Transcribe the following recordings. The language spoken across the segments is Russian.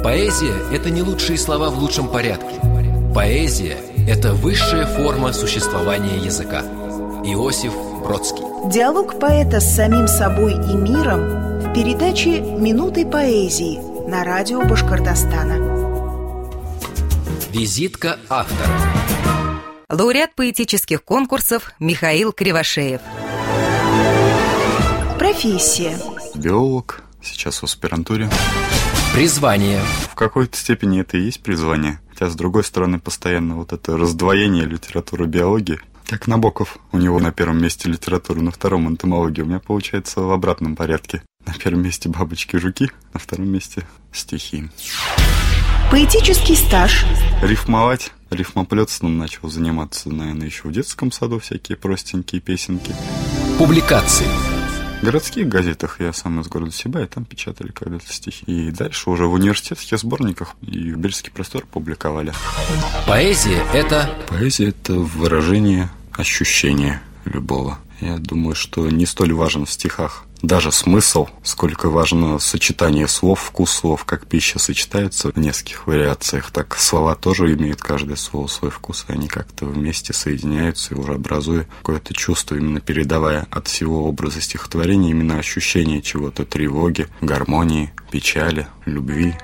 Поэзия – это не лучшие слова в лучшем порядке. Поэзия – это высшая форма существования языка. Иосиф Бродский. Диалог поэта с самим собой и миром в передаче «Минуты поэзии» на радио Башкортостана. Визитка автора. Лауреат поэтических конкурсов Михаил Кривошеев. Профессия. Биолог, сейчас в аспирантуре. Призвание. В какой-то степени это и есть призвание. Хотя, с другой стороны, постоянно вот это раздвоение литературы и биологии. Как Набоков. У него на первом месте литература, на втором энтомология. У меня получается в обратном порядке. На первом месте бабочки и жуки, на втором месте стихи. Поэтический стаж. Рифмовать. Рифмоплётством начал заниматься, наверное, еще в детском саду. Всякие простенькие песенки. Публикации. В городских газетах, я сам из города Сибая, там печатали когда-то стихи. И дальше уже в университетских сборниках и в «Бельский простор» публиковали. Поэзия – это... Поэзия – это выражение ощущения любого. Я думаю, что не столь важен в стихах даже смысл, сколько важно сочетание слов, вкус слов, как пища сочетается в нескольких вариациях, так слова тоже имеют каждое слово свой вкус, и они как-то вместе соединяются и уже образуя какое-то чувство, именно передавая от всего образа стихотворения именно ощущение чего-то, тревоги, гармонии, печали, любви.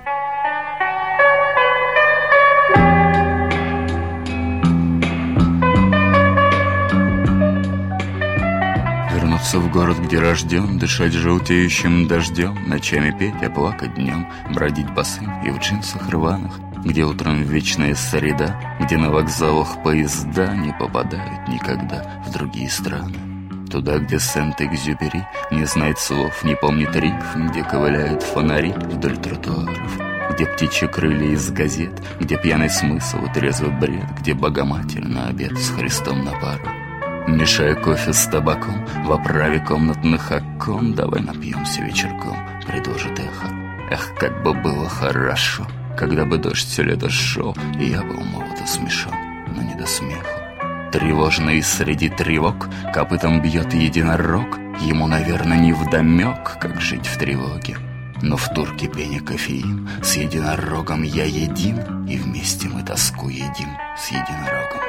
Вернуться в город, где рожден, дышать желтеющим дождем, ночами петь, а плакать днем, бродить босым и в джинсах рваных, где утром вечная среда, где на вокзалах поезда не попадают никогда в другие страны. Туда, где Сент-Экзюпери не знает слов, не помнит рифм, где ковыляют фонари вдоль тротуаров, где птичьи крылья из газет, где пьяный смысл и трезвый бред, где Богоматерь на обед с Христом на пару. Мешая кофе с табаком в оправе комнатных окон, давай напьемся вечерком, предложит эхо. Эх, как бы было хорошо, когда бы дождь все лето шел, и я был молод и смешон, но не до смеху. Тревожный среди тревог копытом бьет единорог, ему, наверное, невдомек, как жить в тревоге. Но в турке пене кофеин, с единорогом я един, и вместе мы тоску едим с единорогом.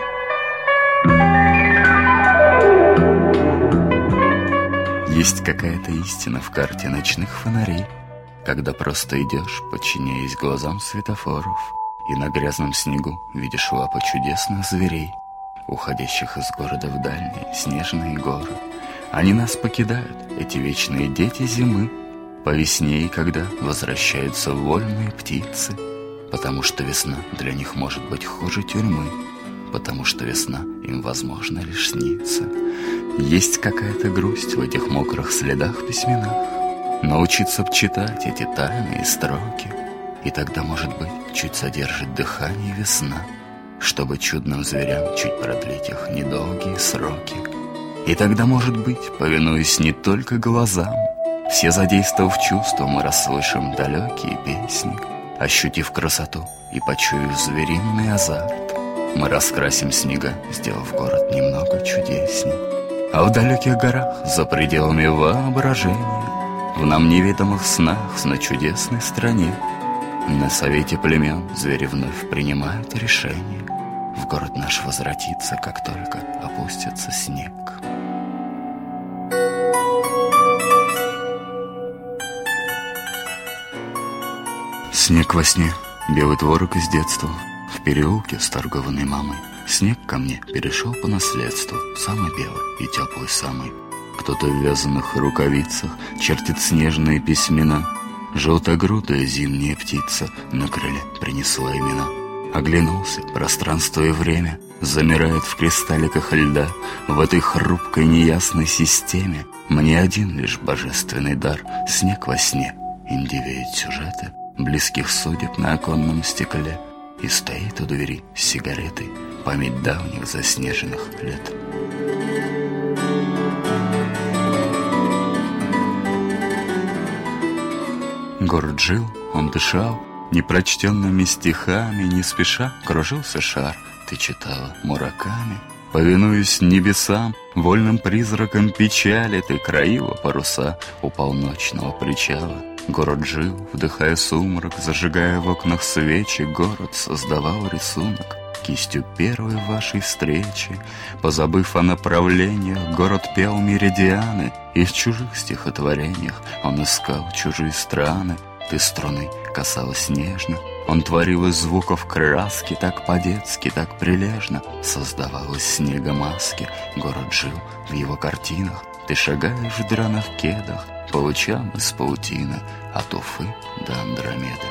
Есть какая-то истина в карте ночных фонарей, когда просто идешь, подчиняясь глазам светофоров, и на грязном снегу видишь лапы чудесных зверей, уходящих из города в дальние снежные горы. Они нас покидают, эти вечные дети зимы, по весне, и когда возвращаются вольные птицы, потому что весна для них может быть хуже тюрьмы, потому что весна им, возможно, лишь снится. Есть какая-то грусть в этих мокрых следах письменах. Научиться б читать эти тайные строки, и тогда, может быть, чуть задержит дыхание весна, чтобы чудным зверям чуть продлить их недолгие сроки. И тогда, может быть, повинуясь не только глазам, все задействовав чувства, мы расслышим далекие песни, ощутив красоту и почуяв звериный азарт. Мы раскрасим снега, сделав город немного чудесней. А в далеких горах, за пределами воображения, в нам неведомых снах, на чудесной стране, на совете племен звери вновь принимают решение в город наш возвратиться, как только опустится снег. Снег во сне, белый творог из детства, в переулке с торгованной мамой. Снег ко мне перешел по наследству, самый белый и теплый самый. Кто-то в вязаных рукавицах чертит снежные письмена. Желтогрудая зимняя птица на крыле принесла имена. Оглянулся, пространство и время замирает в кристалликах льда. В этой хрупкой неясной системе мне один лишь божественный дар. Снег во сне, им дивеют сюжеты близких судеб на оконном стекле. И стоит у двери с сигаретой память давних заснеженных лет. Город жил, он дышал непрочтенными стихами, не спеша кружился шар, ты читала Мураками. Повинуясь небесам, вольным призракам печали, ты краила паруса у полночного причала. Город жил, вдыхая сумрак, зажигая в окнах свечи. Город создавал рисунок кистью первой вашей встречи. Позабыв о направлениях, город пел меридианы, и в чужих стихотворениях он искал чужие страны. Ты струны касалась нежно, он творил из звуков краски, так по-детски, так прилежно. Создавал из снега маски, город жил в его картинах. Ты шагаешь в драных кедах по лучам из паутины, от Уфы до Андромеды.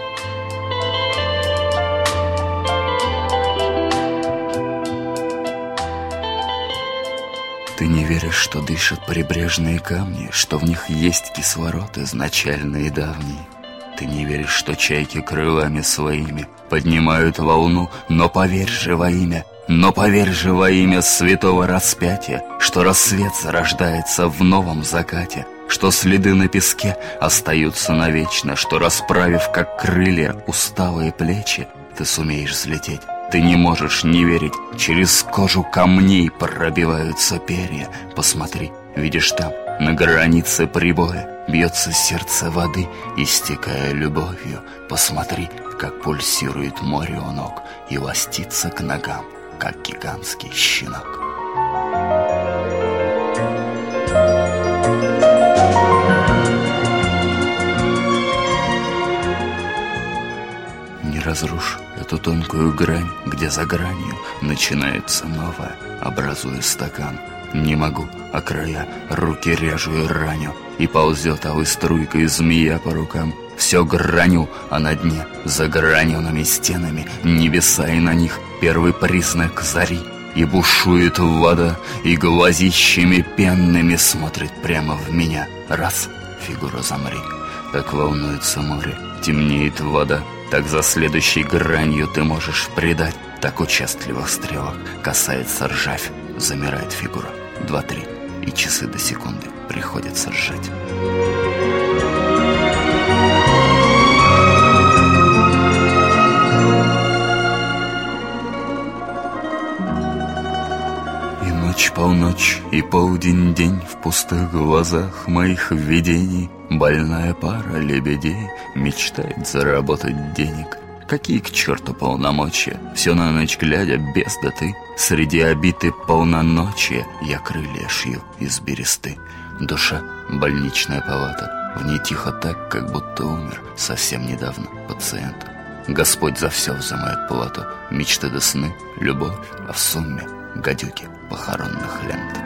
Ты не веришь, что дышат прибрежные камни, что в них есть кислород изначальный и давний. Ты не веришь, что чайки крылами своими поднимают волну, но поверь же во имя, святого распятия, что рассвет зарождается в новом закате, что следы на песке остаются навечно, что, расправив как крылья усталые плечи, ты сумеешь взлететь. Ты не можешь не верить, через кожу камней пробиваются перья. Посмотри, видишь там, на границе прибоя, бьется сердце воды, истекая любовью. Посмотри, как пульсирует море у ног и ластится к ногам, как гигантский щенок. Не разрушь эту тонкую грань, где за гранью начинается новое, образуя стакан. Не могу, а края руки режу и раню, и ползет алой струйкой змея по рукам. Все граню, а на дне, за гранеными стенами, небеса и на них первый признак зари. И бушует вода, и глазищами пенными смотрит прямо в меня. Раз, фигура замри. Так волнуется море, темнеет вода. Так за следующей гранью ты можешь предать. Так участливых стрелок касается ржавь. Замирает фигура. 2-3, и часы до секунды приходится сжать. И ночь, полночь, и полдень, день в пустых глазах моих видений. Больная пара лебедей мечтает заработать денег. Какие к черту полномочия? Все на ночь глядя, без даты. Среди обиты полноночия я крылья шью из бересты. Душа — больничная палата. В ней тихо так, как будто умер совсем недавно пациент. Господь за все взымает плату. Мечты до сны, любовь, а в сумме гадюки похоронных лент.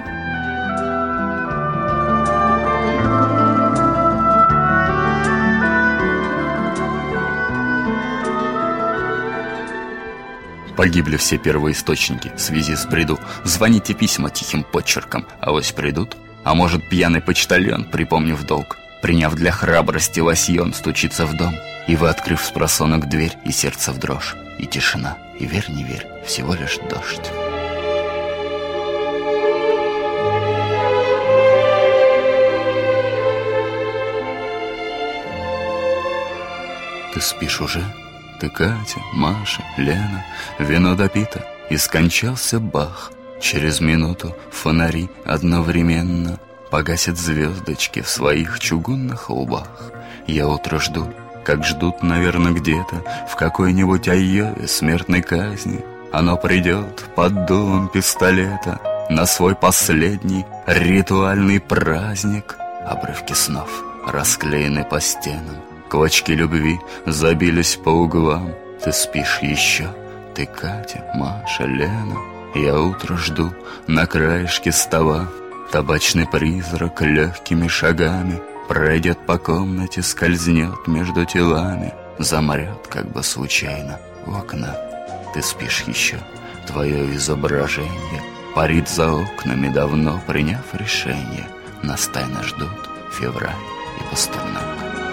Погибли все первоисточники в связи с бреду. Звоните письма тихим почерком, авось придут. А может, пьяный почтальон, припомнив долг, приняв для храбрости лосьон, стучится в дом. И вы, открыв спросонок дверь, и сердце в дрожь, и тишина, и верь, не верь, всего лишь дождь. Ты спишь уже? Ты, Катя, Маша, Лена, вино допито, и скончался Бах. Через минуту фонари одновременно погасят звездочки в своих чугунных лбах. Я утро жду, как ждут, наверное, где-то в какой-нибудь Айове смертной казни. Оно придет под дулом пистолета на свой последний ритуальный праздник. Обрывки снов расклеены по стенам, клочки любви забились по углам. Ты спишь еще? Ты, Катя, Маша, Лена. Я утро жду на краешке стола. Табачный призрак легкими шагами пройдет по комнате, скользнет между телами, замрет как бы случайно у окна. Ты спишь еще? Твое изображение парит за окнами, давно приняв решение. Нас тайно ждут февраль и Пастернак.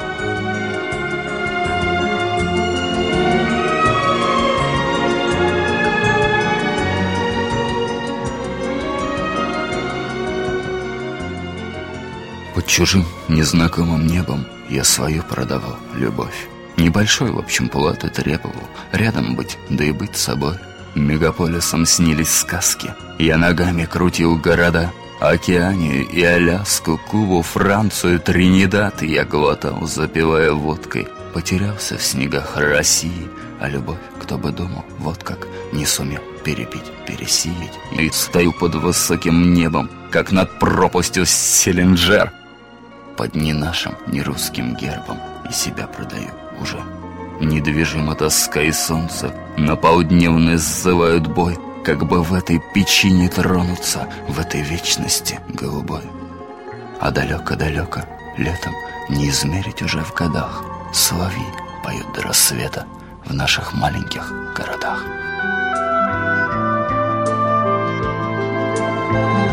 Под чужим, незнакомым небом я свою продавал любовь. Небольшой, в общем, платы требовал рядом быть, да и быть собой. Мегаполисом снились сказки. Я ногами крутил города, Океанию и Аляску, Кубу, Францию, Тринидад я глотал, запивая водкой. Потерялся в снегах России, а любовь, кто бы думал, вот как не сумел перепить, пересеять. И стою под высоким небом, как над пропастью Селенджер, под ни нашим, ни русским гербом, и себя продаю уже. Недвижима тоска и солнце, на полдневное сзывают бой, как бы в этой печи не тронуться, в этой вечности голубой. А далеко-далеко, летом, не измерить уже в годах, соловьи поют до рассвета в наших маленьких городах.